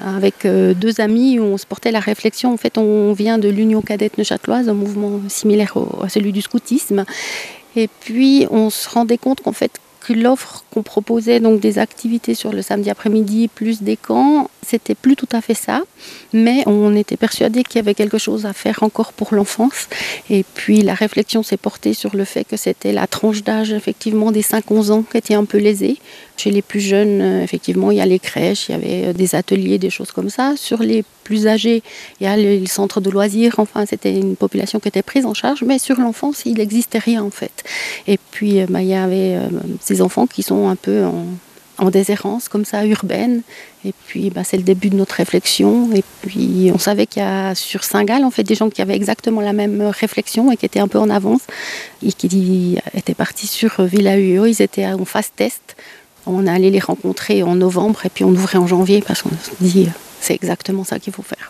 avec deux amis où on se portait la réflexion. En fait, on vient de l'Union cadette neuchâteloise, un mouvement similaire à celui du scoutisme. Et puis, on se rendait compte qu'en fait, que l'offre qu'on proposait, donc des activités sur le samedi après-midi, plus des camps, c'était plus tout à fait ça. Mais on était persuadés qu'il y avait quelque chose à faire encore pour l'enfance. Et puis, la réflexion s'est portée sur le fait que c'était la tranche d'âge, effectivement, des 5-11 ans qui était un peu lésée. Chez les plus jeunes, effectivement, il y a les crèches, il y avait des ateliers, des choses comme ça. Sur les plus âgés, il y a les centres de loisirs. Enfin, c'était une population qui était prise en charge. Mais sur l'enfance, il n'existait rien, en fait. Et puis, il y avait ces enfants qui sont un peu en déshérence, comme ça, urbaine. Et puis, c'est le début de notre réflexion. Et puis, on savait qu'il y a sur Saint-Gall, en fait, des gens qui avaient exactement la même réflexion et qui étaient un peu en avance et qui étaient partis sur Villa UO. Ils étaient en phase test. On allait les rencontrer en novembre et puis on ouvrait en janvier parce qu'on se dit c'est exactement ça qu'il faut faire.